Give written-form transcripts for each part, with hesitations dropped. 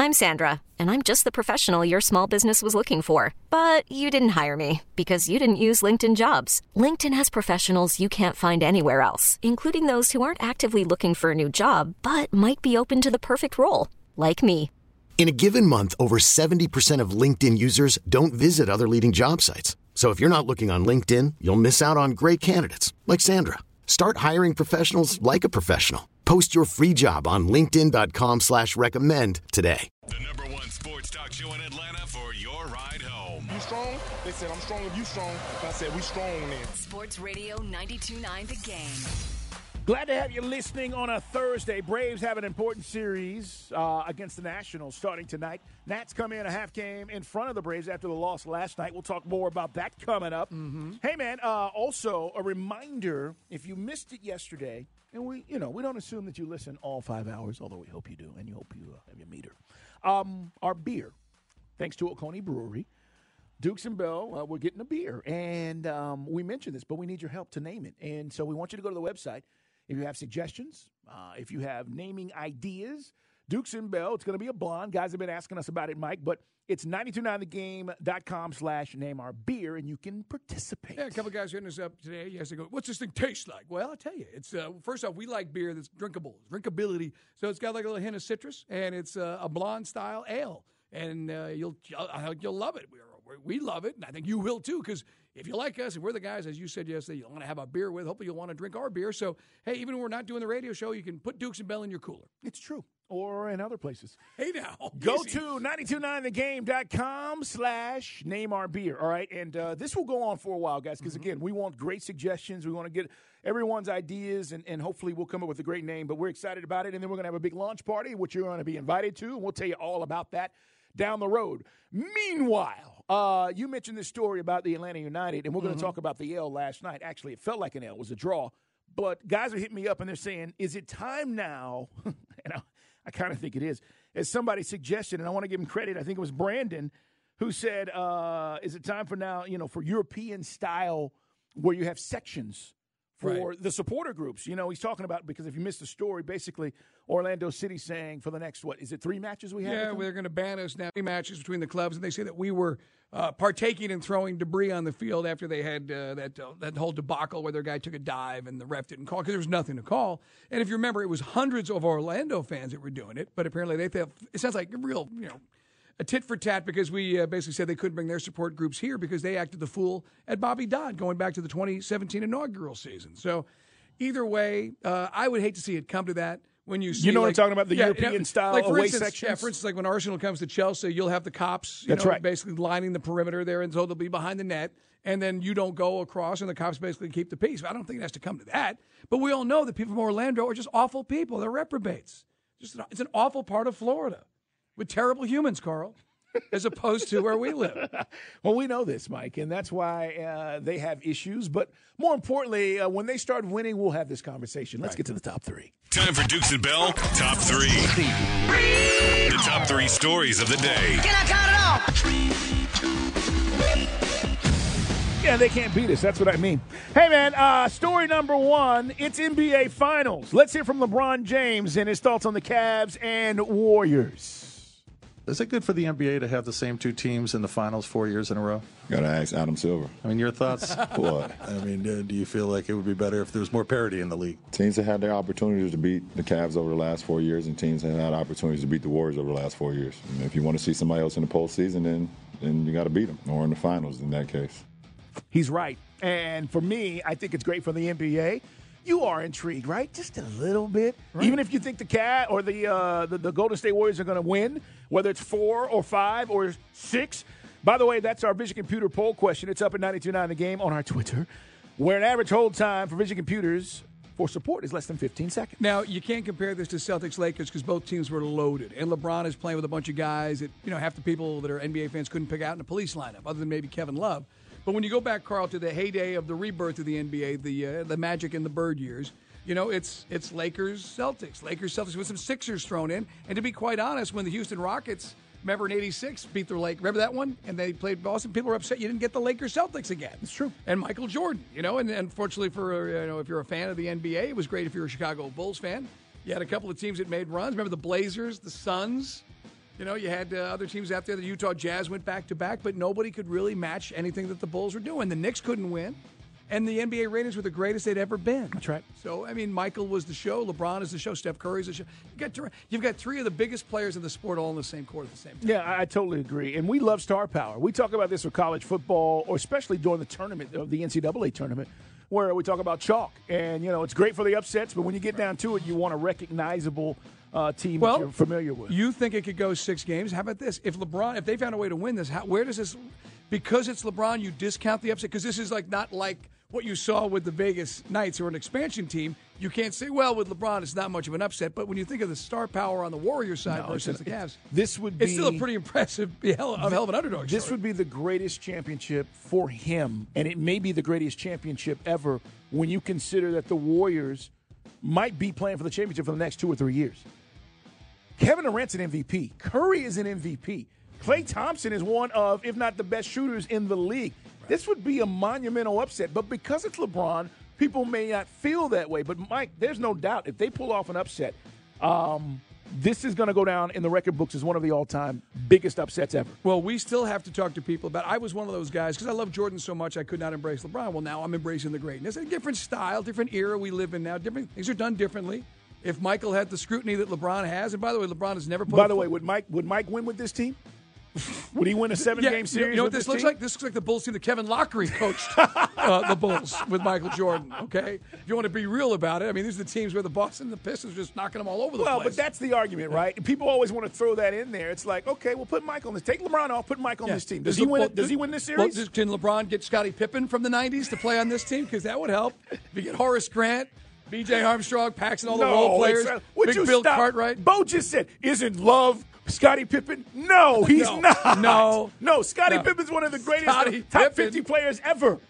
I'm Sandra, and I'm just the professional your small business was looking for. But you didn't hire me because you didn't use LinkedIn Jobs. LinkedIn has professionals you can't find anywhere else, including those who aren't actively looking for a new job, but might be open to the perfect role, like me. In a given month, over 70% of LinkedIn users don't visit other leading job sites. So if you're not looking on LinkedIn, you'll miss out on great candidates like Sandra. Start hiring professionals like a professional. Post your free job on linkedin.com/recommend today. The number one sports talk show in Atlanta for your ride home. You strong? They said, I'm strong if you strong. I said, we strong then. Sports Radio 92.9 The Game. Glad to have you listening on a Thursday. Braves have an important series against the Nationals starting tonight. Nats come in a half game in front of the Braves after the loss last night. We'll talk more about that coming up. Mm-hmm. Hey, man, also a reminder, if you missed it yesterday, and we don't assume that you listen all 5 hours, although we hope you do, and you hope you have your meter. Our beer, thanks to Oconee Brewery, Dukes and Bell, we're getting a beer. And we mentioned this, but we need your help to name it. And so we want you to go to the website. If you have suggestions, if you have naming ideas, Dukes and Bell, it's going to be a blonde. Guys have been asking us about it, Mike, but it's 929thegame.com/name-our-beer, and you can participate. Yeah, a couple guys hitting us up today. Yes, they go, what's this thing taste like? Well, I'll tell you. It's first off, we like beer that's drinkable, drinkability. So it's got like a little hint of citrus, and it's a blonde-style ale, and you'll love it. We love it, and I think you will too, because if you like us, and we're the guys, as you said yesterday, you want to have a beer with, hopefully you'll want to drink our beer. So, hey, even when we're not doing the radio show, you can put Dukes and Bell in your cooler. It's true. Or in other places. Hey, now. Go to 929thegame.com/name-our-beer, all right? And this will go on for a while, guys, because, again, we want great suggestions. We want to get everyone's ideas, and hopefully we'll come up with a great name. But we're excited about it, and then we're going to have a big launch party, which you're going to be invited to, and we'll tell you all about that down the road. Meanwhile, you mentioned this story about the Atlanta United, and we're going to talk about the L last night. Actually, it felt like an L. It was a draw. But guys are hitting me up, and they're saying, is it time now? And I kind of think it is. As somebody suggested, and I want to give him credit, I think it was Brandon, who said, is it time for now, for European style where you have sections for the supporter groups? He's talking about, because if you missed the story, basically Orlando City saying for the next, 3 matches we have? Yeah, they're going to ban us now. 3 matches between the clubs, and they say that we were partaking in throwing debris on the field after they had that whole debacle where their guy took a dive and the ref didn't call because there was nothing to call. And if you remember, it was hundreds of Orlando fans that were doing it, but apparently they thought it sounds like a real, a tit for tat, because we basically said they couldn't bring their support groups here because they acted the fool at Bobby Dodd going back to the 2017 inaugural season. So either way, I would hate to see it come to that. When you see, what I'm talking about, the European style away sections? Yeah, for instance, like when Arsenal comes to Chelsea, you'll have the cops basically lining the perimeter there, and so they'll be behind the net, and then you don't go across, and the cops basically keep the peace. I don't think it has to come to that. But we all know that people from Orlando are just awful people. They're reprobates. It's an awful part of Florida with terrible humans, Carl, as opposed to where we live. Well, we know this, Mike, and that's why they have issues. But more importantly, when they start winning, we'll have this conversation. Let's get to the top 3. Time for Dukes and Bell, top 3. The top 3 stories of the day. Can I count it off? Yeah, they can't beat us. That's what I mean. Hey, man, story number 1, it's NBA Finals. Let's hear from LeBron James and his thoughts on the Cavs and Warriors. Is it good for the NBA to have the same 2 teams in the finals 4 years in a row? Got to ask Adam Silver. I mean, your thoughts? What? I mean, do you feel like it would be better if there was more parity in the league? Teams have had their opportunities to beat the Cavs over the last 4 years, and teams have had opportunities to beat the Warriors over the last 4 years. And if you want to see somebody else in the postseason, then you got to beat them, or in the finals in that case. He's right. And for me, I think it's great for the NBA. You are intrigued, right? Just a little bit. Right. Even if you think the Cat or the Golden State Warriors are going to win, whether it's 4 or 5 or 6. By the way, that's our Vision Computer poll question. It's up at 92.9 The Game on our Twitter, where an average hold time for Vision Computers for support is less than 15 seconds. Now, you can't compare this to Celtics-Lakers because both teams were loaded. And LeBron is playing with a bunch of guys that, half the people that are NBA fans couldn't pick out in a police lineup, other than maybe Kevin Love. But when you go back, Carl, to the heyday of the rebirth of the NBA, the Magic and the Bird years, it's Lakers-Celtics. Lakers-Celtics with some Sixers thrown in. And to be quite honest, when the Houston Rockets, remember in 86, beat the Lakers. Remember that one? And they played Boston. People were upset you didn't get the Lakers-Celtics again. It's true. And Michael Jordan, and unfortunately for, if you're a fan of the NBA, it was great if you're a Chicago Bulls fan. You had a couple of teams that made runs. Remember the Blazers, the Suns? You know, you had other teams out there. The Utah Jazz went back-to-back, but nobody could really match anything that the Bulls were doing. The Knicks couldn't win, and the NBA ratings were the greatest they'd ever been. That's right. So, I mean, Michael was the show. LeBron is the show. Steph Curry's the show. You've got three of the biggest players in the sport all in the same court at the same time. Yeah, I totally agree. And we love star power. We talk about this with college football, or especially during the tournament, of the NCAA tournament, where we talk about chalk. And, you know, it's great for the upsets, but when you get down to it, you want a recognizable team that you're familiar with. You think it could go 6 games? How about this? If they found a way to win this, where does this – because it's LeBron, you discount the upset? Because this is not like what you saw with the Vegas Knights, who are an expansion team. You can't say, well, with LeBron, it's not much of an upset. But when you think of the star power on the Warriors side versus the Cavs, it's still a pretty impressive hell of an underdog. This would be the greatest championship for him, and it may be the greatest championship ever when you consider that the Warriors might be playing for the championship for the next 2 or 3 years. Kevin Durant's an MVP. Curry is an MVP. Klay Thompson is one of, if not the best shooters in the league. Right. This would be a monumental upset. But because it's LeBron, people may not feel that way. But, Mike, there's no doubt if they pull off an upset, this is going to go down in the record books as one of the all-time biggest upsets ever. Well, we still have to talk to people about – I was one of those guys because I love Jordan so much I could not embrace LeBron. Well, now I'm embracing the greatness. A different style, different era we live in now. Different things are done differently. If Michael had the scrutiny that LeBron has, and by the way, LeBron has never put. By the way, would Mike win with this team? Would he win a 7-game series? You know what this looks team? like? This looks like the Bulls team that Kevin Lockery coached the Bulls with Michael Jordan. Okay, if you want to be real about it, I mean, these are the teams where the Boston and the Pistons are just knocking them all over the place. Well, but that's the argument, right? People always want to throw that in there. It's like, okay, we'll put Mike on this. Take LeBron off, put Mike on this team. Does he win? Does he win this series? Well, can LeBron get Scottie Pippen from the '90s to play on this team? Because that would help. If you get Horace Grant. B.J. Armstrong, Paxson, all the role players. Big Bill Cartwright. Bo just said, isn't Love Scottie Pippen? No, he's not. No. Scottie Pippen's one of the greatest top 50 players ever.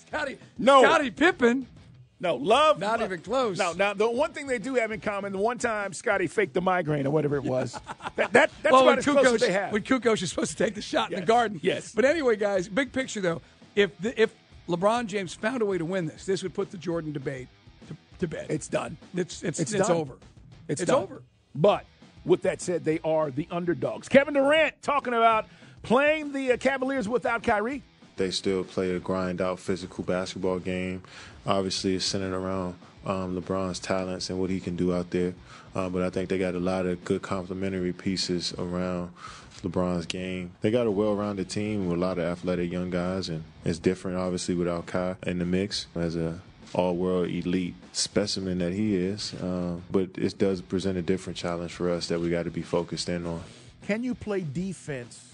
Scottie Pippen? No, Love. Not even close. No, now, the one thing they do have in common, the one time Scottie faked the migraine or whatever it was, that's about as close as they have. When Kukoc is supposed to take the shot in the Garden. Yes. But anyway, guys, big picture, though, if LeBron James found a way to win this would put the Jordan debate to bed. It's done. It's done. over. It's over. But with that said, they are the underdogs. Kevin Durant talking about playing the Cavaliers without Kyrie. They still play a grind-out physical basketball game. Obviously, it's centered around LeBron's talents and what he can do out there. But I think they got a lot of good complementary pieces around LeBron's game. They got a well-rounded team with a lot of athletic young guys, and it's different, obviously, without Kai in the mix as a all-world elite specimen that he is. But it does present a different challenge for us that we got to be focused in on. Can you play defense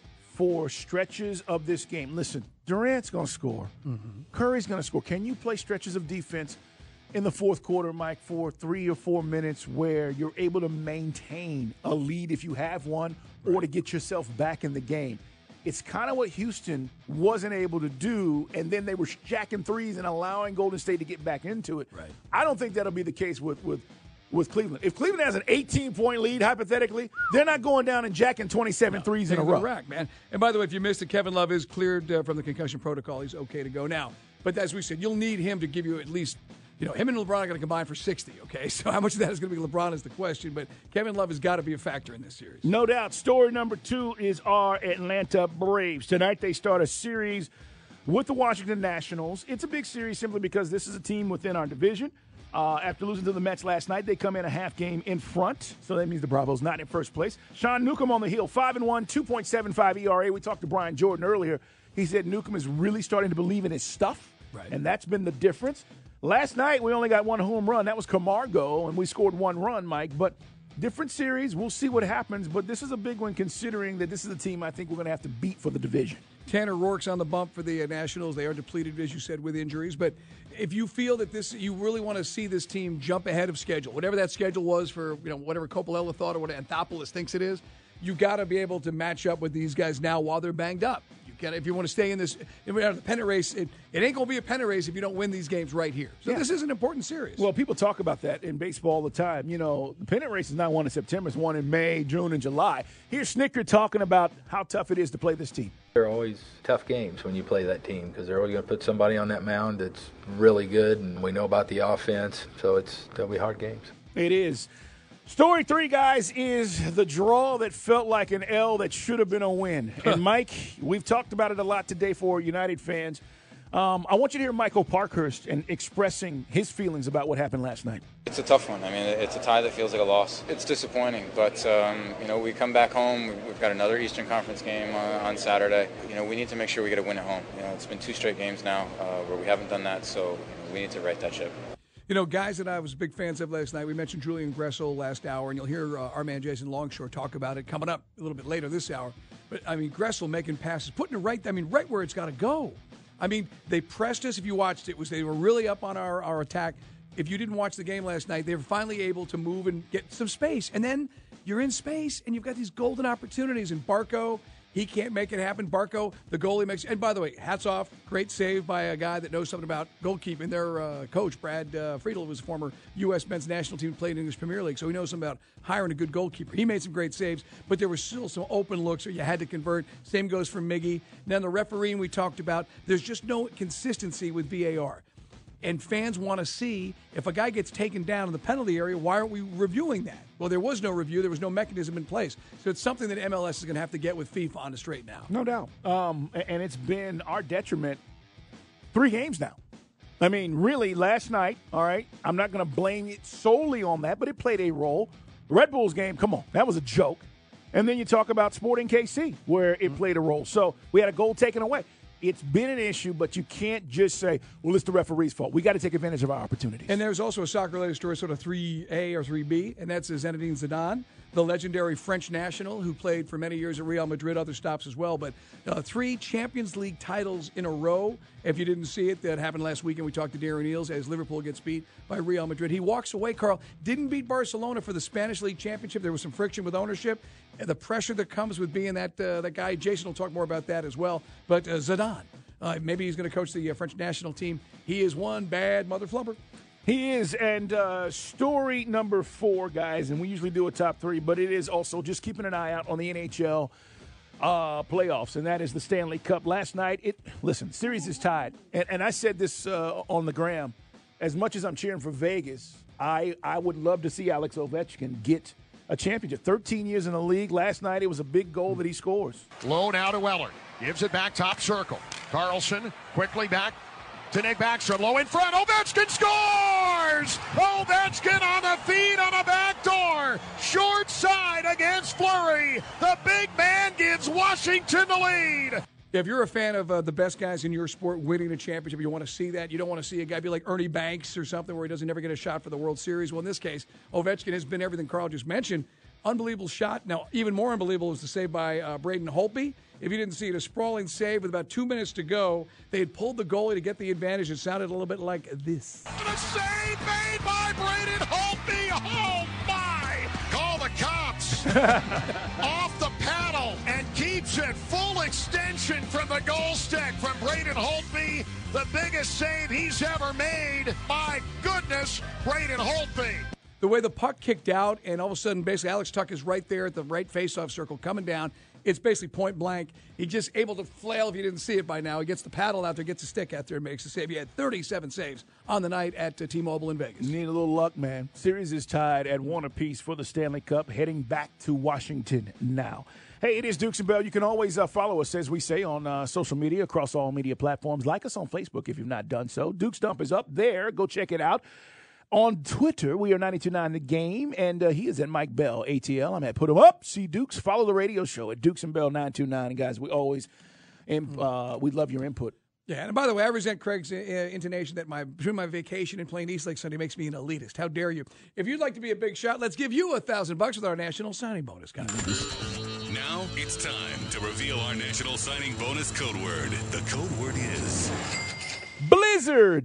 for stretches of this game? Listen, Durant's going to score. Mm-hmm. Curry's going to score. Can you play stretches of defense in the fourth quarter, Mike, for 3 or 4 minutes where you're able to maintain a lead if you have one or to get yourself back in the game? It's kind of what Houston wasn't able to do, and then they were jacking threes and allowing Golden State to get back into it. Right. I don't think that'll be the case with Cleveland. If Cleveland has an 18-point lead, hypothetically, they're not going down and jacking 27 threes in a row. Rack, man. And by the way, if you missed it, Kevin Love is cleared from the concussion protocol. He's okay to go now. But as we said, you'll need him to give you at least – him and LeBron are going to combine for 60, okay? So how much of that is going to be LeBron is the question, but Kevin Love has got to be a factor in this series. No doubt. Story number 2 is our Atlanta Braves. Tonight they start a series with the Washington Nationals. It's a big series simply because this is a team within our division. After losing to the Mets last night, they come in a half game in front, so that means the Bravos not in first place. Sean Newcomb on the hill, 5-1, 2.75 ERA. We talked to Brian Jordan earlier. He said Newcomb is really starting to believe in his stuff, and that's been the difference. Last night, we only got one home run. That was Camargo, and we scored 1 run, Mike. But different series. We'll see what happens. But this is a big one considering that this is a team I think we're going to have to beat for the division. Tanner Rourke's on the bump for the Nationals. They are depleted, as you said, with injuries. But if you feel that you really want to see this team jump ahead of schedule, whatever that schedule was for, whatever Coppola thought or what Anthopoulos thinks it is, you got to be able to match up with these guys now while they're banged up. If you want to stay in this, the pennant race, it ain't going to be a pennant race if you don't win these games right here. So This is an important series. Well, people talk about that in baseball all the time. The pennant race is not won in September. It's won in May, June, and July. Here's Snitker talking about how tough it is to play this team. They're always tough games when you play that team because they're always going to put somebody on that mound that's really good, and we know about the offense, so they'll be hard games. It is. Story 3, guys, is the draw that felt like an L that should have been a win. And, Mike, we've talked about it a lot today for United fans. I want you to hear Michael Parkhurst and expressing his feelings about what happened last night. It's a tough one. I mean, it's a tie that feels like a loss. It's disappointing, but, we come back home. We've got another Eastern Conference game on Saturday. We need to make sure we get a win at home. It's been 2 straight games now where we haven't done that, so we need to right that ship. Guys that I was big fans of last night, we mentioned Julian Gressel last hour, and you'll hear our man Jason Longshore talk about it coming up a little bit later this hour. But, Gressel making passes, putting it right where it's got to go. They pressed us. If you watched it, they were really up on our attack. If you didn't watch the game last night, they were finally able to move and get some space. And then you're in space, and you've got these golden opportunities. And Barco, he can't make it happen. Barco, the goalie, makes. And by the way, hats off, great save by a guy that knows something about goalkeeping. Their coach, Brad Friedel, was a former U.S. men's national team, played in the English Premier League, so he knows something about hiring a good goalkeeper. He made some great saves, but there were still some open looks where you had to convert. Same goes for Miggy. Then the refereeing we talked about, there's just no consistency with VAR. And fans want to see if a guy gets taken down in the penalty area, why aren't we reviewing that? Well, there was no review. There was no mechanism in place. So it's something that MLS is going to have to get with FIFA on the straight now. No doubt. And it's been our detriment 3 games now. Really, last night, all right, I'm not going to blame it solely on that, but it played a role. Red Bulls game, come on, that was a joke. And then you talk about Sporting KC, where it played a role. So we had a goal taken away. It's been an issue, but you can't just say, well, it's the referee's fault. We got to take advantage of our opportunities. And there's also a soccer-related story, sort of 3A or 3B, and that's Zinedine Zidane, the legendary French national who played for many years at Real Madrid, other stops as well. But 3 Champions League titles in a row. If you didn't see it, that happened last weekend. We talked to Darren Eales as Liverpool gets beat by Real Madrid. He walks away, Carl. Didn't beat Barcelona for the Spanish League Championship. There was some friction with ownership. And the pressure that comes with being that guy. Jason will talk more about that as well. But Zidane. Maybe he's going to coach the French national team. He is one bad mother flubber. He is. And story number 4, guys, and we usually do a top 3, but it is also just keeping an eye out on the NHL playoffs, and that is the Stanley Cup. Last night, series is tied. And I said this on the gram. As much as I'm cheering for Vegas, I would love to see Alex Ovechkin get a championship. 13 years in the league. Last night, it was a big goal that he scores. Low now to Weller. Gives it back top circle. Carlson quickly back to Nick Backstrom. Low in front. Ovechkin scores! Ovechkin on the feed on a back door. Short side against Fleury. The big man gives Washington the lead. If you're a fan of the best guys in your sport winning a championship, you want to see that. You don't want to see a guy be like Ernie Banks or something where he doesn't never get a shot for the World Series. Well, in this case, Ovechkin has been everything Carl just mentioned. Unbelievable shot. Now, even more unbelievable is the save by Braden Holtby. If you didn't see it, a sprawling save with about 2 minutes to go. They had pulled the goalie to get the advantage. It sounded a little bit like this. And a save made by Braden Holtby. Oh, my! Call the cops. Off the paddle and keeps it full extension from the goal stick from Braden Holtby. The biggest save he's ever made. My goodness, Braden Holtby. The way the puck kicked out, and all of a sudden, basically, Alex Tuch is right there at the right faceoff circle coming down. It's basically point blank. He's just able to flail if you didn't see it by now. He gets the paddle out there, gets the stick out there, and makes the save. He had 37 saves on the night at T-Mobile in Vegas. You need a little luck, man. Series is tied at 1 apiece for the Stanley Cup, heading back to Washington now. Hey, it is Dukes and Bell. You can always follow us, as we say, on social media, across all media platforms. Like us on Facebook if you've not done so. Duke's Dump is up there. Go check it out. On Twitter, we are 92.9 The Game, and he is at Mike Bell, ATL. I'm at Put 'em Up, see Dukes. Follow the radio show at Dukes and Bell 929. And, guys, we always we love your input. Yeah, and by the way, I resent Craig's intonation that between my vacation and playing East Lake Sunday makes me an elitist. How dare you? If you'd like to be a big shot, let's give you $1,000 with our national signing bonus. Now it's time to reveal our national signing bonus code word. The code word is... Blizzard,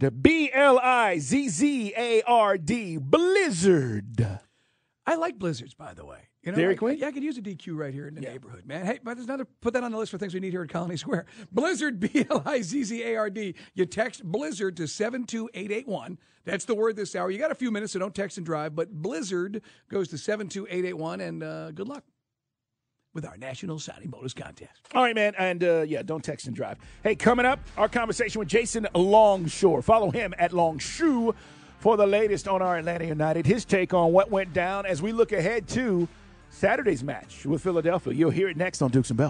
Blizzard, Blizzard. I like blizzards, by the way. Dairy Queen? I could use a DQ right here in the neighborhood, man. Hey, but there's another. Put that on the list for things we need here at Colony Square. Blizzard, Blizzard. You text Blizzard to 72881. That's the word this hour. You got a few minutes, so don't text and drive. But Blizzard goes to 72881, and good luck with our national signing bonus contest. All right, man, and don't text and drive. Hey, coming up, our conversation with Jason Longshore. Follow him at Longshoe for the latest on our Atlanta United. His take on what went down as we look ahead to Saturday's match with Philadelphia. You'll hear it next on Dukes and Bell.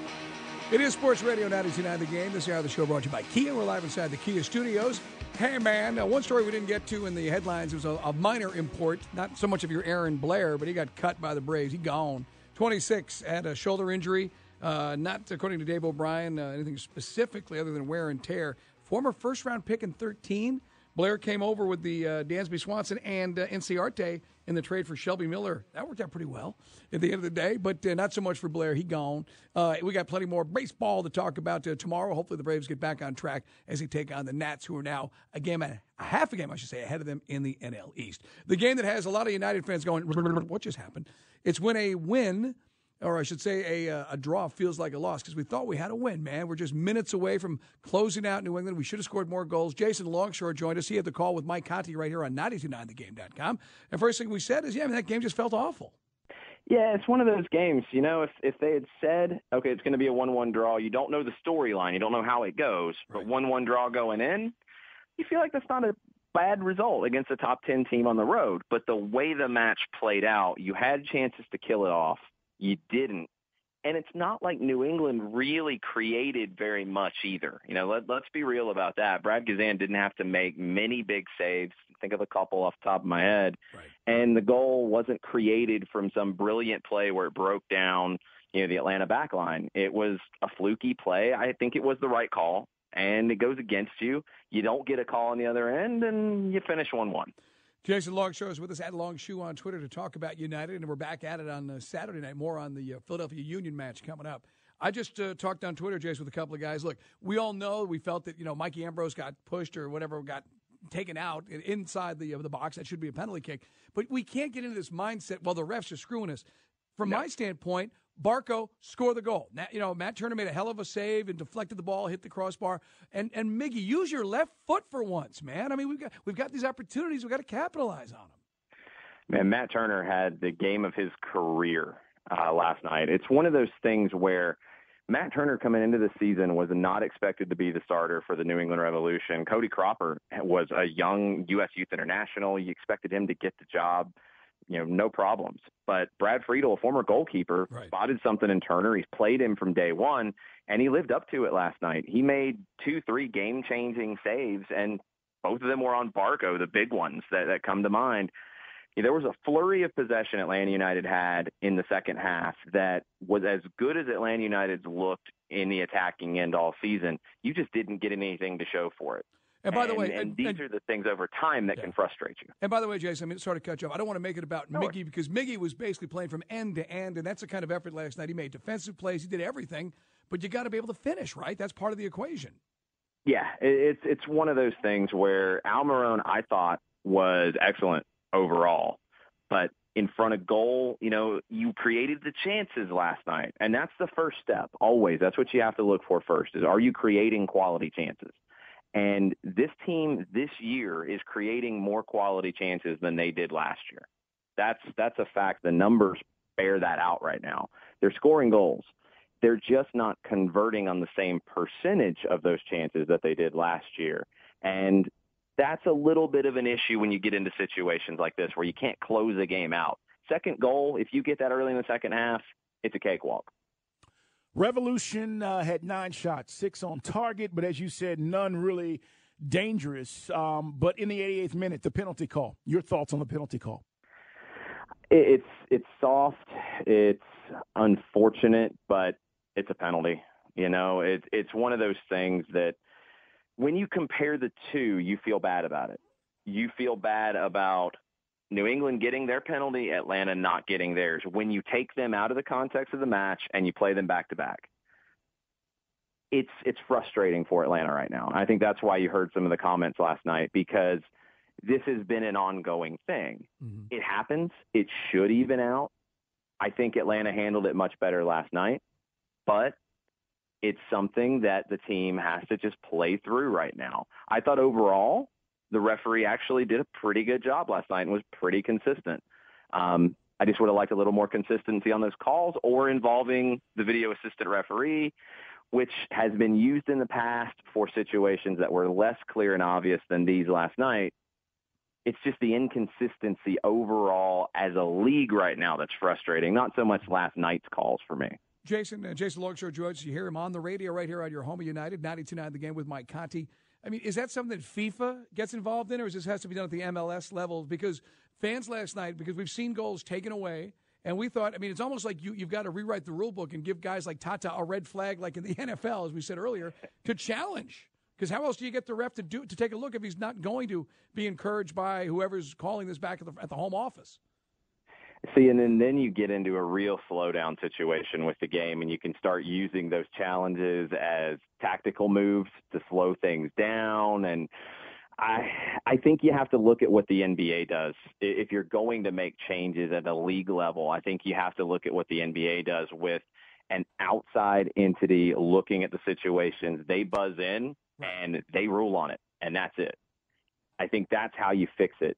It is Sports Radio 92.9 The Game. This hour of the show brought to you by Kia. We're live inside the Kia studios. Hey, man, one story we didn't get to in the headlines was a minor import, not so much of your Aaron Blair, but he got cut by the Braves. He gone. 26, had a shoulder injury. Not, according to Dave O'Brien, anything specifically other than wear and tear. Former first-round pick in 13. Blair came over with the Dansby Swanson and Inciarte in the trade for Shelby Miller. That worked out pretty well at the end of the day, but not so much for Blair. He gone. We got plenty more baseball to talk about tomorrow. Hopefully the Braves get back on track as they take on the Nats, who are now half a game, ahead of them in the NL East. The game that has a lot of United fans going, what just happened? It's when a win, or I should say a draw, feels like a loss, because we thought we had a win, man. We're just minutes away from closing out New England. We should have scored more goals. Jason Longshore joined us. He had the call with Mike Conti right here on 929thegame.com. And first thing we said is, that game just felt awful. Yeah, it's one of those games, if they had said, okay, it's going to be a 1-1 draw, you don't know the storyline, you don't know how it goes, but 1-1 draw going in, you feel like that's not a bad result against a top 10 team on the road. But the way the match played out, you had chances to kill it off. You didn't. And it's not like New England really created very much either. Let's be real about that. Brad Guzan didn't have to make many big saves. Think of a couple off the top of my head. Right. And the goal wasn't created from some brilliant play where it broke down, the Atlanta back line. It was a fluky play. I think it was the right call, and it goes against you. You don't get a call on the other end, and you finish 1-1. Jason Longshore is with us at Longshoe on Twitter to talk about United, and we're back at it on Saturday night, more on the Philadelphia Union match coming up. I just talked on Twitter, Jason, with a couple of guys. Look, we all know we felt that, Mikey Ambrose got pushed or whatever, got taken out inside the box. That should be a penalty kick. But we can't get into this mindset, well, the refs are screwing us. From my standpoint, Barco, score the goal. Now, Matt Turner made a hell of a save and deflected the ball, hit the crossbar. And Miggy, use your left foot for once, man. I mean, we've got these opportunities. We've got to capitalize on them. Man, Matt Turner had the game of his career last night. It's one of those things where Matt Turner coming into the season was not expected to be the starter for the New England Revolution. Cody Cropper was a young U.S. Youth International. You expected him to get the job. No problems. But Brad Friedel, a former goalkeeper, spotted something in Turner. He's played him from day one, and he lived up to it last night. He made 2-3 game-changing saves, and both of them were on Barco, the big ones that come to mind. There was a flurry of possession Atlanta United had in the second half that was as good as Atlanta United's looked in the attacking end all season. You just didn't get anything to show for it. And by the way, these are the things over time that can frustrate you. And by the way, Jason, sorry to cut you off. I don't want to make it about Miggy, because Miggy was basically playing from end to end, and that's the kind of effort last night. He made defensive plays. He did everything, but you got to be able to finish, right? That's part of the equation. Yeah, it's one of those things where Almiron, I thought, was excellent overall, but in front of goal, you created the chances last night, and that's the first step. Always, that's what you have to look for first: is are you creating quality chances? And this team this year is creating more quality chances than they did last year. That's a fact. The numbers bear that out right now. They're scoring goals. They're just not converting on the same percentage of those chances that they did last year. And that's a little bit of an issue when you get into situations like this where you can't close a game out. Second goal, if you get that early in the second half, it's a cakewalk. Revolution had 9 shots, 6 on target, but as you said, none really dangerous. But in the 88th minute, the penalty call. Your thoughts on the penalty call? It's soft. It's unfortunate, but it's a penalty. It's one of those things that when you compare the two, you feel bad about it. You feel bad about New England getting their penalty, Atlanta not getting theirs. When you take them out of the context of the match and you play them back to back, it's frustrating for Atlanta right now. I think that's why you heard some of the comments last night, because this has been an ongoing thing. Mm-hmm. It happens. It should even out. I think Atlanta handled it much better last night, but it's something that the team has to just play through right now. I thought overall, the referee actually did a pretty good job last night and was pretty consistent. I just would have liked a little more consistency on those calls, or involving the video assistant referee, which has been used in the past for situations that were less clear and obvious than these last night. It's just the inconsistency overall as a league right now that's frustrating, not so much last night's calls for me. Jason Longshore joins us. You hear him on the radio right here on your home of United, 92.9 The Game with Mike Conti. I mean, is that something that FIFA gets involved in, or is this has to be done at the MLS level? Because fans last night, because we've seen goals taken away, and we thought, I mean, it's almost like you've got to rewrite the rule book and give guys like Tata a red flag like in the NFL, as we said earlier, to challenge. Because how else do you get the ref to take a look if he's not going to be encouraged by whoever's calling this back at the home office? See, and then you get into a real slowdown situation with the game, and you can start using those challenges as tactical moves to slow things down. And I think you have to look at what the NBA does. If you're going to make changes at a league level, I think you have to look at what the NBA does with an outside entity looking at the situations. They buzz in and they rule on it, and that's it. I think that's how you fix it.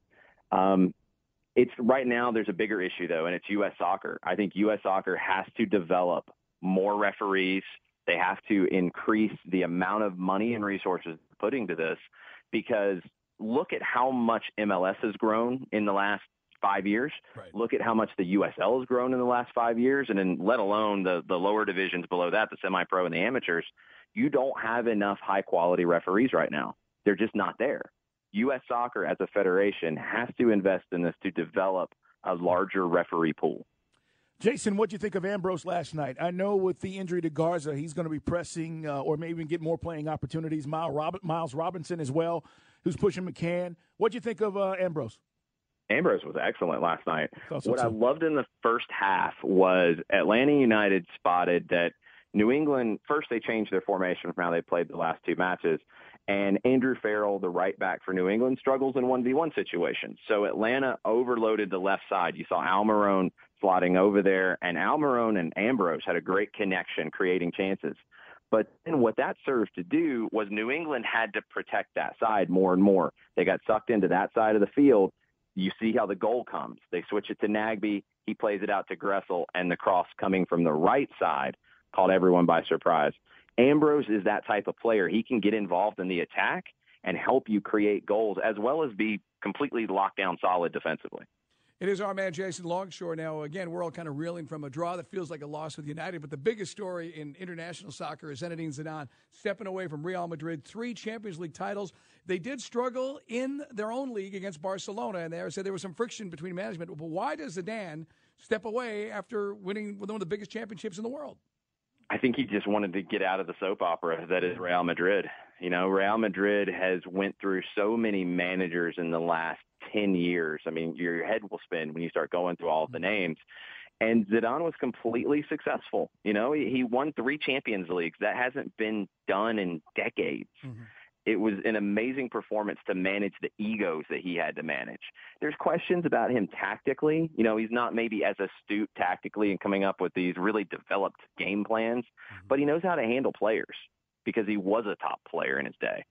It's right now there's a bigger issue, though, and it's U.S. Soccer. I think U.S. Soccer has to develop more referees. They have to increase the amount of money and resources put into this, because look at how much MLS has grown in the last 5 years. Right. Look at how much the USL has grown in the last 5 years, and then let alone the lower divisions below that, the semi-pro and the amateurs. You don't have enough high-quality referees right now. They're just not there. U.S. Soccer as a federation has to invest in this to develop a larger referee pool. Jason, what do you think of Ambrose last night? I know with the injury to Garza, he's going to be pressing or maybe even get more playing opportunities. Miles Robinson as well, who's pushing McCann. What do you think of Ambrose? Ambrose was excellent last night. What I loved in the first half was Atlanta United spotted that New England, first they changed their formation from how they played the last two matches, and Andrew Farrell, the right back for New England, struggles in 1v1 situations. So Atlanta overloaded the left side. You saw Almiron slotting over there, and Almiron and Ambrose had a great connection, creating chances. But then what that served to do was New England had to protect that side more and more. They got sucked into that side of the field. You see how the goal comes. They switch it to Nagbe. He plays it out to Gressel, and the cross coming from the right side caught everyone by surprise. Ambrose is that type of player. He can get involved in the attack and help you create goals, as well as be completely locked down solid defensively. It is our man, Jason Longshore. Now, again, we're all kind of reeling from a draw that feels like a loss with United, but the biggest story in international soccer is Zinedine Zidane stepping away from Real Madrid, 3 Champions League titles. They did struggle in their own league against Barcelona, and they said there was some friction between management. But why does Zidane step away after winning one of the biggest championships in the world? I think he just wanted to get out of the soap opera that is Real Madrid. You know, Real Madrid has went through so many managers in the last 10 years. I mean, your head will spin when you start going through all of the names. And Zidane was completely successful. You know, he won 3 Champions Leagues. That hasn't been done in decades. Mm-hmm. It was an amazing performance to manage the egos that he had to manage. There's questions about him tactically. You know, he's not maybe as astute tactically and coming up with these really developed game plans, but he knows how to handle players because he was a top player in his day.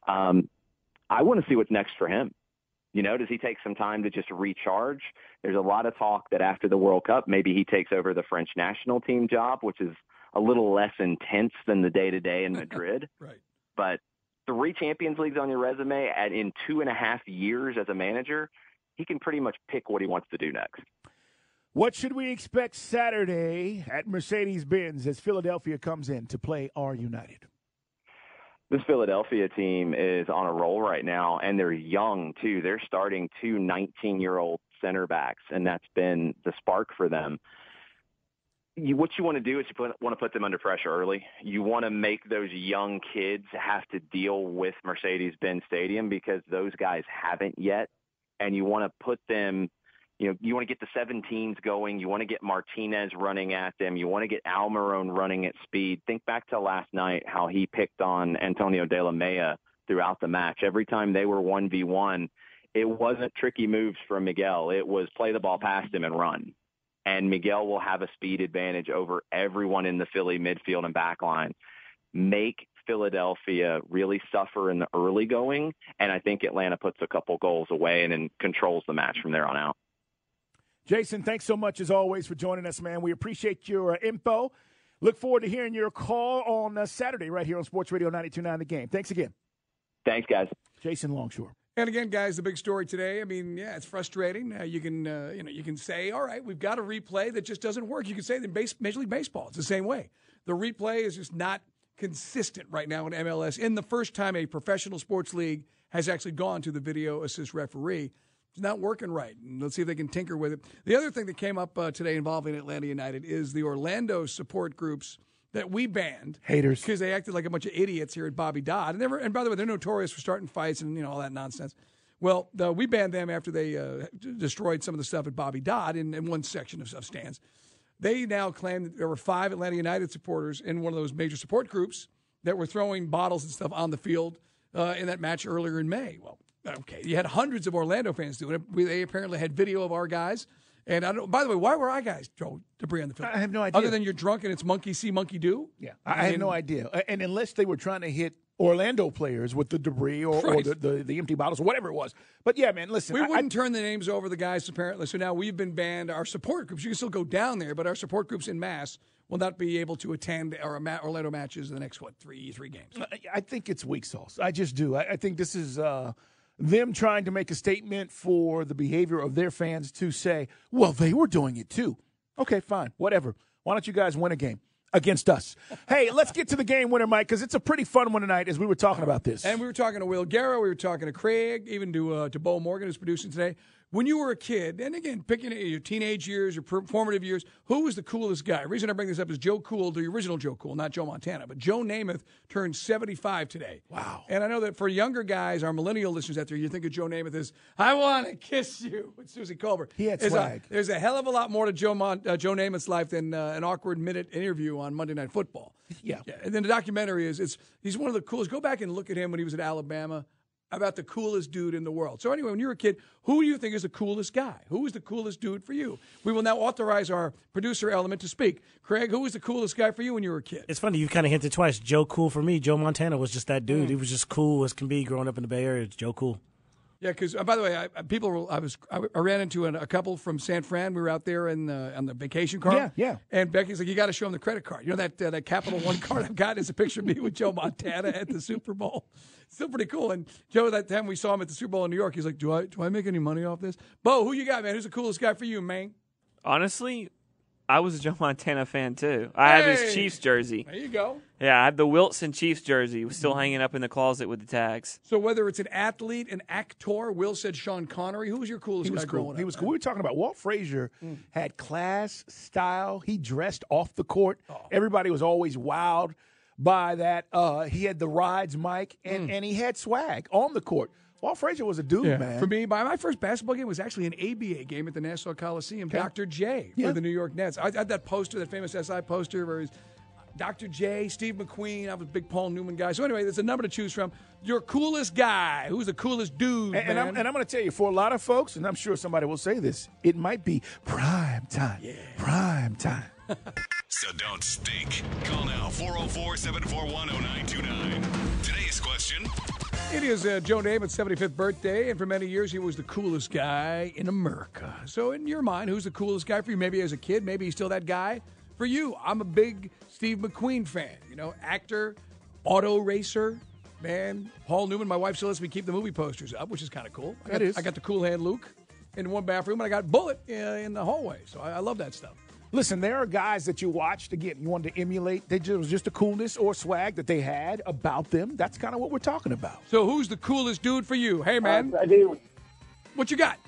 I want to see what's next for him. You know, does he take some time to just recharge? There's a lot of talk that after the World Cup, maybe he takes over the French national team job, which is a little less intense than the day-to-day in Madrid. Right. But 3 Champions Leagues on your resume and in 2.5 years as a manager, he can pretty much pick what he wants to do next. What should we expect Saturday at Mercedes-Benz as Philadelphia comes in to play our United? This Philadelphia team is on a roll right now, and they're young, too. They're starting 2 19-year-old center backs, and that's been the spark for them. What you want to do is you want to put them under pressure early. You want to make those young kids have to deal with Mercedes-Benz Stadium because those guys haven't yet. And you want to put them, you know, you want to get the 17s going. You want to get Martinez running at them. You want to get Almiron running at speed. Think back to last night, how he picked on Antonio De La Mea throughout the match. Every time they were 1v1, it wasn't tricky moves from Miguel. It was play the ball past him and run. And Miguel will have a speed advantage over everyone in the Philly midfield and back line. Make Philadelphia really suffer in the early going, and I think Atlanta puts a couple goals away and then controls the match from there on out. Jason, thanks so much as always for joining us, man. We appreciate your info. Look forward to hearing your call on Saturday right here on Sports Radio 92.9 The Game. Thanks again. Thanks, guys. Jason Longshore. And again, guys, the big story today. I mean, yeah, it's frustrating. You can say, all right, we've got a replay that just doesn't work. You can say that in Major League Baseball, it's the same way. The replay is just not consistent right now in MLS. In the first time a professional sports league has actually gone to the video assist referee, it's not working right. And let's see if they can tinker with it. The other thing that came up today involving Atlanta United is the Orlando support groups that we banned. Haters. Because they acted like a bunch of idiots here at Bobby Dodd. And by the way, they're notorious for starting fights and all that nonsense. Well, we banned them after they destroyed some of the stuff at Bobby Dodd in one section of stands. They now claim that there were 5 Atlanta United supporters in one of those major support groups that were throwing bottles and stuff on the field in that match earlier in May. Well, okay, you had hundreds of Orlando fans doing it. They apparently had video of our guys. And I don't. By the way, why were our guys throw debris on the field? I have no idea. Other than you're drunk and it's monkey see, monkey do? Yeah, I have no idea. And unless they were trying to hit Orlando players with the debris or the empty bottles or whatever it was. But, yeah, man, listen. We wouldn't turn the names over the guys, apparently. So now we've been banned. Our support groups, you can still go down there, but our support groups en masse will not be able to attend our Orlando matches in the next, three games. I think it's weak sauce. I just do. I think this is them trying to make a statement for the behavior of their fans to say, well, they were doing it too. Okay, fine, whatever. Why don't you guys win a game against us? Hey, let's get to the game winner, Mike, because it's a pretty fun one tonight as we were talking about this. And we were talking to Will Guerra, we were talking to Craig, even to Bo Morgan, who's producing today. When you were a kid, and again, picking your teenage years, your formative years, who was the coolest guy? The reason I bring this up is Joe Cool, the original Joe Cool, not Joe Montana, but Joe Namath turned 75 today. Wow. And I know that for younger guys, our millennial listeners out there, you think of Joe Namath as, I want to kiss you with Susie Colbert. He had swag. There's a hell of a lot more to Joe Namath's life than an awkward minute interview on Monday Night Football. Yeah. And then the documentary he's one of the coolest. Go back and look at him when he was at Alabama. About the coolest dude in the world. So anyway, when you're a kid, who do you think is the coolest guy? Who is the coolest dude for you? We will now authorize our producer element to speak. Craig, who was the coolest guy for you when you were a kid? It's funny, you kind of hinted twice. Joe Cool for me. Joe Montana was just that dude. He was just cool as can be growing up in the Bay Area. It's Joe Cool. Yeah, because by the way, I ran into a couple from San Fran. We were out there on the vacation car. Yeah. And Becky's like, you got to show them the credit card. You know that Capital One card I've got is a picture of me with Joe Montana at the Super Bowl. Still pretty cool. And Joe, that time we saw him at the Super Bowl in New York, he's like, do I make any money off this? Bo, who you got, man? Who's the coolest guy for you, man? Honestly, I was a Joe Montana fan too. I have his Chiefs jersey. There you go. Yeah, I have the Wilson Chiefs jersey. It was still hanging up in the closet with the tags. So whether it's an athlete, an actor, Will said Sean Connery. Who was your coolest guy growing up? He was cool. We were talking about Walt Frazier had class, style. He dressed off the court. Everybody was always wowed by that. He had the rides, Mike, and he had swag on the court. Walt Frazier was a dude, man. For me, my first basketball game was actually an ABA game at the Nassau Coliseum. Okay. Dr. J for the New York Nets. I had that poster, that famous SI poster where he's Dr. J, Steve McQueen. I was a big Paul Newman guy. So anyway, there's a number to choose from. Your coolest guy. Who's the coolest dude, man? I'm going to tell you, for a lot of folks, and I'm sure somebody will say this, it might be prime time. Yeah. Prime time. So don't stink. Call now, 404-741-0929. Today's question. It is Joe Namath's 75th birthday, and for many years he was the coolest guy in America. So in your mind, who's the coolest guy for you? Maybe as a kid, maybe he's still that guy. For you, I'm a big Steve McQueen fan. Actor, auto racer, man. Paul Newman, my wife still lets me keep the movie posters up, which is kind of cool. I got the Cool Hand Luke in one bathroom, and I got Bullet in the hallway. So I love that stuff. Listen, there are guys that you watched, again, you wanted to emulate. It was just a coolness or swag that they had about them. That's kind of what we're talking about. So who's the coolest dude for you? Hey, man. I do. What you got?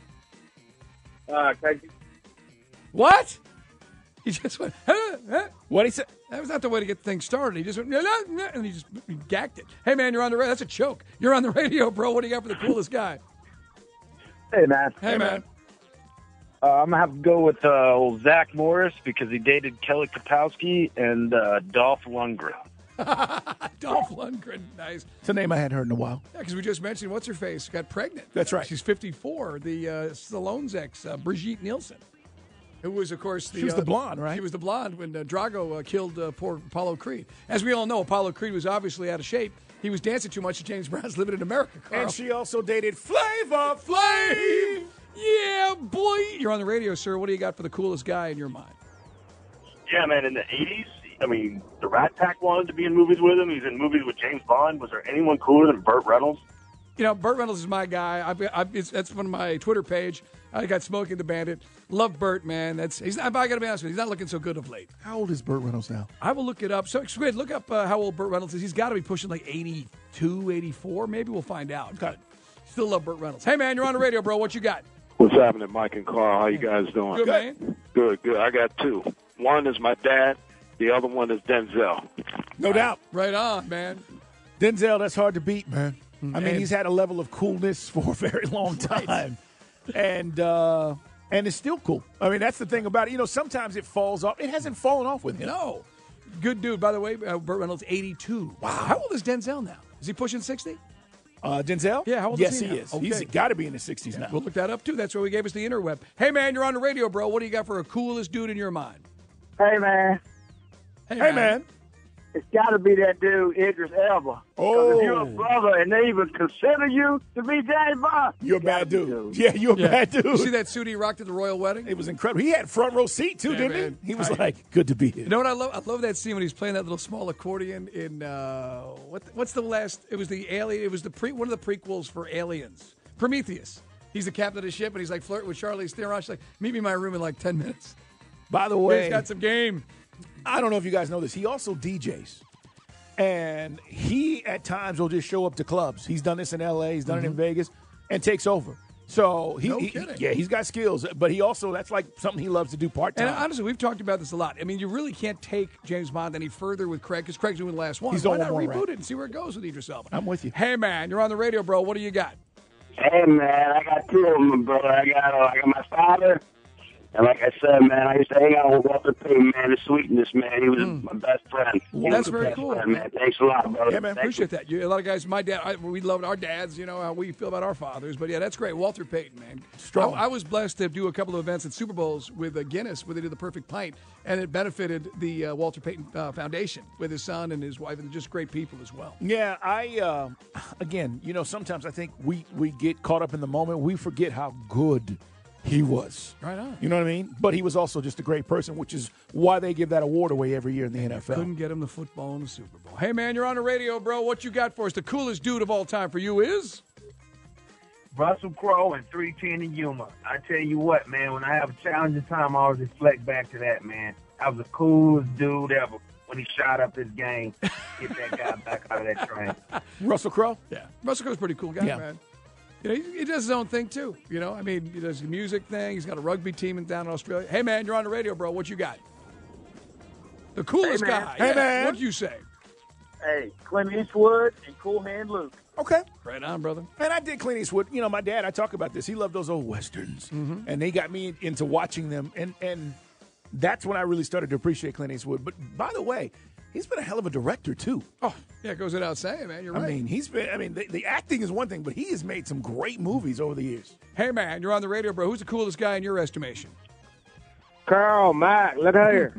What? He just went, What he said? That was not the way to get things started. He just went, and he just gagged it. Hey, man, you're on the radio. That's a choke. You're on the radio, bro. What do you got for the coolest guy? Hey, man. Hey, man. I'm going to have to go with old Zach Morris because he dated Kelly Kapowski and Dolph Lundgren. Dolph Lundgren. Nice. It's a name I hadn't heard in a while. Yeah, because we just mentioned, what's-her-face got pregnant. That's right. She's 54. The Stallone's ex, Brigitte Nielsen, who was, of course, she was the blonde, right? She was the blonde when Drago killed poor Apollo Creed. As we all know, Apollo Creed was obviously out of shape. He was dancing too much to James Brown's Living in America, Carl. And she also dated Flavor Flav. Yeah, boy. You're on the radio, sir. What do you got for the coolest guy in your mind? Yeah, man, in the 80s, I mean, the Rat Pack wanted to be in movies with him. He was in movies with James Bond. Was there anyone cooler than Burt Reynolds? Burt Reynolds is my guy. That's one of my Twitter page. I got Smoking the Bandit. Love Burt, man. I got to be honest with you. He's not looking so good of late. How old is Burt Reynolds now? I will look it up. So, Squid, look up how old Burt Reynolds is. He's got to be pushing like 82, 84. Maybe we'll find out. Okay. Still love Burt Reynolds. Hey, man, you're on the radio, bro. What you got? What's happening, Mike and Carl? How you guys doing? Good, man. Good. I got two. One is my dad. The other one is Denzel. No doubt. Right on, man. Denzel, that's hard to beat, man. I mean, he's had a level of coolness for a very long time. And it's still cool. I mean, that's the thing about it. Sometimes it falls off. It hasn't fallen off with him. No. Good dude. By the way, Burt Reynolds, 82. Wow. How old is Denzel now? Is he pushing 60? Denzel? Yeah, how old yes, is he now? Yes, he is. Okay. He's got to be in his 60s now. We'll look that up, too. That's why we gave us the interweb. Hey, man, you're on the radio, bro. What do you got for a coolest dude in your mind? Hey, man. Hey, man. It's got to be that dude, Idris Elba. Because if you're a brother and they even consider you to be James Bond, you're a bad dude. Yeah, you're a bad dude. You see that suit he rocked at the royal wedding? It was incredible. He had front row seat, too, didn't he? He was like, good to be here. You know what I love? I love that scene when he's playing that little small accordion in, what's the last? It was the Alien. It was one of the prequels for Aliens. Prometheus. He's the captain of the ship, and he's like flirting with Charlize Theron. She's like, meet me in my room in like 10 minutes. By the way, he's got some game. I don't know if you guys know this. He also DJs. And he, at times, will just show up to clubs. He's done this in L.A., he's done it in Vegas, and takes over. So, he's got skills. But he also, that's like something he loves to do part-time. And honestly, we've talked about this a lot. I mean, you really can't take James Bond any further with Craig, because Craig's doing the last one. He's Why the not one, reboot right? it and see where it goes with Idris Elba? I'm with you. Hey, man, you're on the radio, bro. What do you got? Hey, man, I got two of them, brother. I got my father. And like I said, man, I used to hang out with Walter Payton, man, the sweetness, man. He was my best friend. That's very cool. Man. Thanks a lot, brother. Yeah, man, appreciate that. A lot of guys, my dad, we loved our dads, how we feel about our fathers. But, yeah, that's great. Walter Payton, man. Strong. I was blessed to do a couple of events at Super Bowls with Guinness, where they did the Perfect Pint, and it benefited the Walter Payton Foundation with his son and his wife, and just great people as well. Yeah, again, sometimes I think we get caught up in the moment. We forget how good he was. Right on. You know what I mean? But he was also just a great person, which is why they give that award away every year in the NFL. Couldn't get him the football in the Super Bowl. Hey, man, you're on the radio, bro. What you got for us? The coolest dude of all time for you is? Russell Crowe and 310 in Yuma. I tell you what, man, when I have a challenging time, I always reflect back to that, man. I was the coolest dude ever when he shot up his game. Get that guy back out of that train. Russell Crowe? Yeah. Russell Crowe's a pretty cool guy, man. He does his own thing, too. He does the music thing. He's got a rugby team down in Australia. Hey, man, you're on the radio, bro. What you got? The coolest guy. Hey, man. What'd you say? Hey, Clint Eastwood and Cool Hand Luke. Okay. Right on, brother. And I did Clint Eastwood. My dad, I talk about this. He loved those old Westerns. And they got me into watching them. And that's when I really started to appreciate Clint Eastwood. But, by the way, he's been a hell of a director, too. Oh, yeah, it goes without saying, man. You're right. The acting is one thing, but he has made some great movies over the years. Hey, man, you're on the radio, bro. Who's the coolest guy in your estimation? Carl, Mike, look here.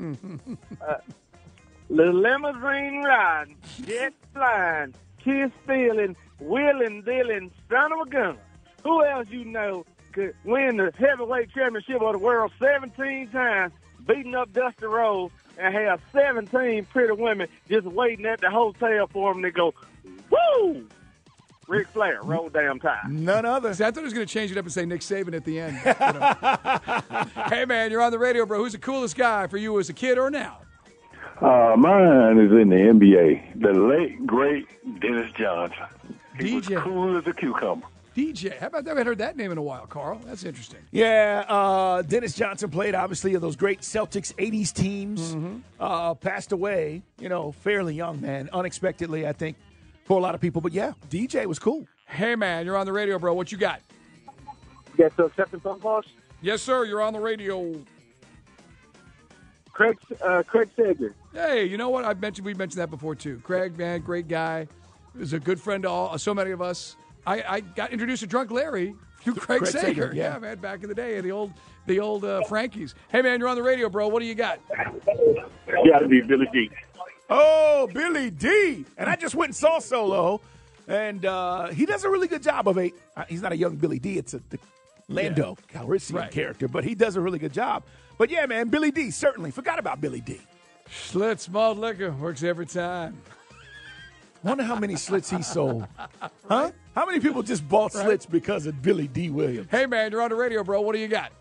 The limousine riding, jet flying, kiss feeling, willing, dealing, son of a gun. Who else you know could win the heavyweight championship of the world 17 times, beating up Dusty Rhodes, and have 17 pretty women just waiting at the hotel for him to go, woo! Ric Flair, roll damn time. None other. See, I thought he was going to change it up and say Nick Saban at the end. Hey, man, you're on the radio, bro. Who's the coolest guy for you as a kid or now? Mine is in the NBA. The late, great Dennis Johnson. He was cool as a cucumber. DJ. How about that? I haven't heard that name in a while, Carl. That's interesting. Yeah, Dennis Johnson played, obviously, of those great Celtics 80s teams. Passed away, fairly young, man. Unexpectedly, I think, for a lot of people. But, yeah, DJ was cool. Hey, man, you're on the radio, bro. What you got? You got to accept the phone calls? Yes, sir. You're on the radio. Craig Sager. Hey, you know what? We mentioned that before, too. Craig, man, great guy. Is a good friend to so many of us. I got introduced to Drunk Larry through Craig Sager. Yeah, man, back in the day, the old Frankies. Hey, man, you're on the radio, bro. What do you got? Got to be Billy D. Oh, Billy D. And I just went and saw Solo, and he does a really good job of he's not a young Billy D. It's the Lando Calrissian character, but he does a really good job. But, yeah, man, Billy D, certainly. Forgot about Billy D. Schlitz malt liquor works every time. Wonder how many Schlitz he sold. Huh? How many people just bought slits because of Billy D. Williams? Hey, man, you're on the radio, bro. What do you got?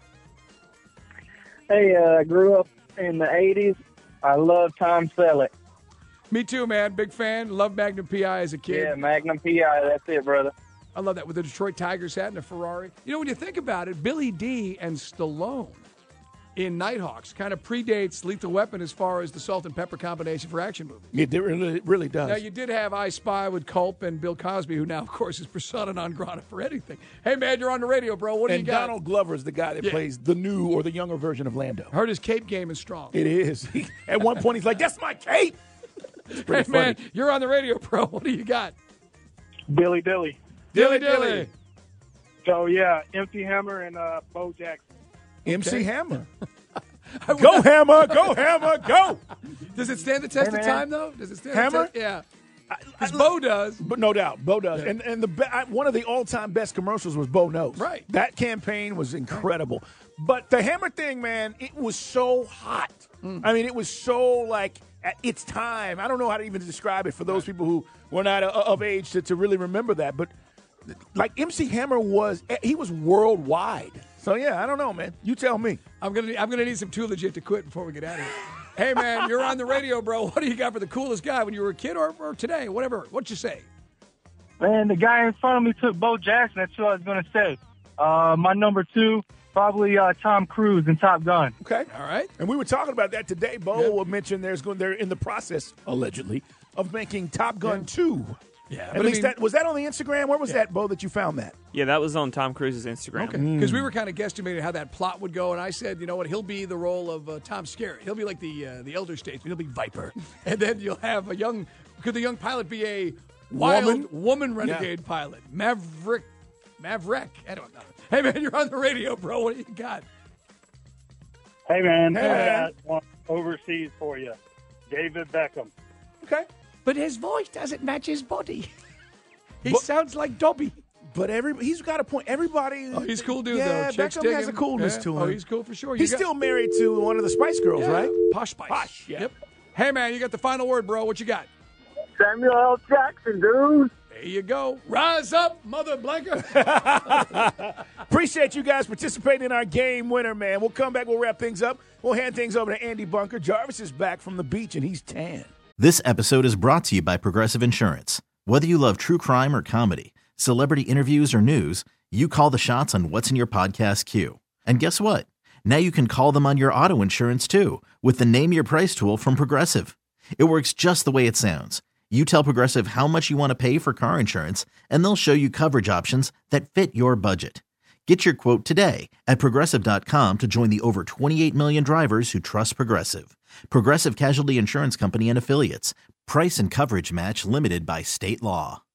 Hey, I grew up in the 80s. I love Tom Selleck. Me too, man. Big fan. Love Magnum P.I. as a kid. Yeah, Magnum P.I., that's it, brother. I love that with the Detroit Tigers hat and a Ferrari. You know, when you think about it, Billy D. and Stallone in Nighthawks kind of predates Lethal Weapon as far as the salt and pepper combination for action movies. It really does. Now, you did have I Spy with Culp and Bill Cosby, who now, of course, is persona non grata for anything. Hey, man, you're on the radio, bro. What do you got? Donald Glover is the guy that plays the new or the younger version of Lando. Heard his cape game is strong. It is. At one point, he's like, that's my cape. It's pretty Hey, funny. man, you're on the radio, bro. What do you got? Billy Dilly. Dilly. So, yeah, MC Hammer and Bo Jackson. MC Hammer. Go Hammer, go Hammer, go! Does it stand the test Hey, of man. time, though? Does it stand Hammer? the test? Yeah. Because Bo does. But no doubt, Bo does. Yeah. And one of the all-time best commercials was Bo Knows. Right. That campaign was incredible. But the Hammer thing, man, it was so hot. I mean, it was so, like, at its time. I don't know how to even describe it for those people who were not of age to really remember that. But, like, MC Hammer he was worldwide. So, yeah, I don't know, man. You tell me. I'm gonna need some Too Legit to quit before we get out of here. Hey, man, you're on the radio, bro. What do you got for the coolest guy when you were a kid or today? Whatever. What'd you say? Man, the guy in front of me took Bo Jackson. That's what I was going to say. My number 2, probably Tom Cruise in Top Gun. Okay. All right. And we were talking about that today. Bo mentioned they're in the process, allegedly, of making Top Gun 2. Yeah. At least was that on the Instagram? Where was that, Bo, that you found that? Yeah, that was on Tom Cruise's Instagram. Okay. Because we were kind of guesstimating how that plot would go, and I said, you know what, he'll be the role of Tom Skerritt. He'll be like the elder statesman. He'll be Viper. And then you'll have could the young pilot be a wild woman renegade pilot? Maverick. I don't know. Hey, man, you're on the radio, bro. What do you got? Hey, man. Hey, I man. got one overseas for you. David Beckham. Okay. But his voice doesn't match his body. He sounds like Dobby. But he's got a point. Everybody. Oh, he's a cool dude, yeah, though. Chicks Beckham dig has a him. coolness Yeah. to him. Oh, he's cool for sure. He's still married to one of the Spice Girls, right? Posh Spice. Posh, yeah. Yep. Hey, man, you got the final word, bro. What you got? Samuel L. Jackson, dude. There you go. Rise up, Mother Blanca. Appreciate you guys participating in our game winner, man. We'll come back. We'll wrap things up. We'll hand things over to Andy Bunker. Jarvis is back from the beach, and he's tan. This episode is brought to you by Progressive Insurance. Whether you love true crime or comedy, celebrity interviews or news, you call the shots on what's in your podcast queue. And guess what? Now you can call them on your auto insurance too with the Name Your Price tool from Progressive. It works just the way it sounds. You tell Progressive how much you want to pay for car insurance, and they'll show you coverage options that fit your budget. Get your quote today at Progressive.com to join the over 28 million drivers who trust Progressive. Progressive Casualty Insurance Company and Affiliates. Price and coverage match limited by state law.